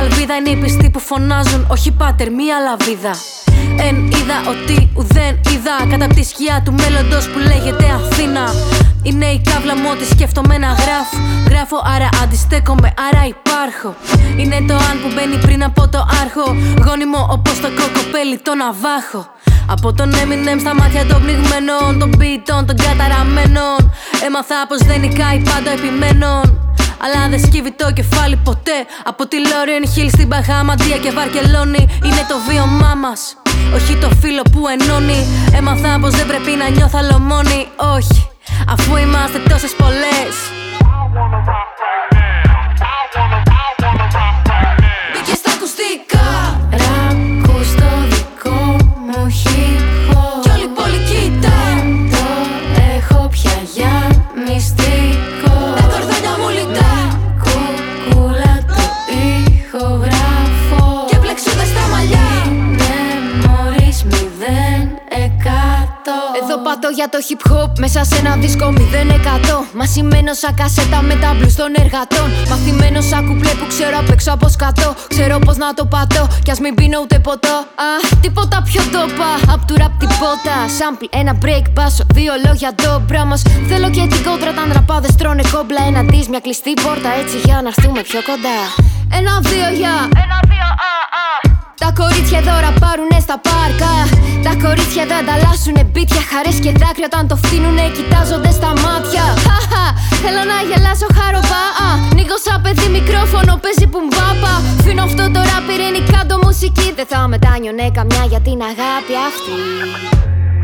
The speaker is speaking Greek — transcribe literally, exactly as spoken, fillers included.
αλβίδα είναι οι πιστοί που φωνάζουν όχι πάτερ, μία λαβίδα. Εν είδα ότι ουδέν είδα κατά τη σκιά του μέλλοντος που λέγεται Αθήνα. Είναι η κάβλα μου ότι σκέφτομαι να γράφω. Γράφω άρα αντιστέκομαι, άρα υπάρχω. Είναι το αν που μπαίνει πριν από το άρχο. Γόνιμο όπως το κοκοπέλι το ναβάχο. Από τον Eminem στα μάτια των πνιγμένων, των beatων, των καταραμένων. Έμαθα πως δεν νικάει πάντα επιμένων. Αλλά δεν σκύβει το κεφάλι ποτέ. Από τη Lauryn Hill στην Παχαμαντία και Βαρκελόνη. Είναι το βίωμά μας, όχι το φύλλο που ενώνει. Έμαθα πως δεν πρέπει να νιώθω αλλομόνη. Όχι, αφού είμαστε τόσες πολλές. Μπήκε στα ακουστικά. Ρακούς στο δικό μου hip-hop. Κι όλη η πόλη κοίτα. Δεν το έχω πια για μυστικό. Τα κορδόνια μου λιτά. Κουκούλα το ηχογράφω. Και πλεξούδες στα μαλλιά. Είναι μόλις μηδέν εκατό. Εδώ πατώ για το hip hop μέσα σε ένα δίσκο μηδέν εκατό. Μασημένο σαν κασέτα με τα blues των εργατών. Μαθημένο σαν κουπλέ που ξέρω απ' έξω από σκατό. Ξέρω πως να το πατώ κι ας μην πίνω ούτε ποτό. Α, τίποτα πιο ντόπα απ' του rap τίποτα. Sample, ένα break, μπάσο, δύο λόγια ντόπρα μας. Θέλω και την κόντρα τα ανδραπάδες τρώνε κόμπλα. Ένα diss, μια κλειστή πόρτα έτσι για να έρθουμε πιο κοντά. Ένα, δύο, για ένα, δύο, α, α. Τα κορίτσια εδώ ραπάρουνε στα πάρκα. Τα κορίτσια εδώ ανταλλάσσουνε μπίτια. Χαρές και δάκρυα όταν το φτύνουνε κοιτάζονται στα μάτια. Χαχα, θέλω να γελάσω χαροπά. Νίγω σαν παιδί μικρόφωνο παίζει πουμπάπα. Φύνω αυτό το ράπ ειρηνικά το μουσική. Δεν θα μετάνιωνε καμιά για την αγάπη αυτή.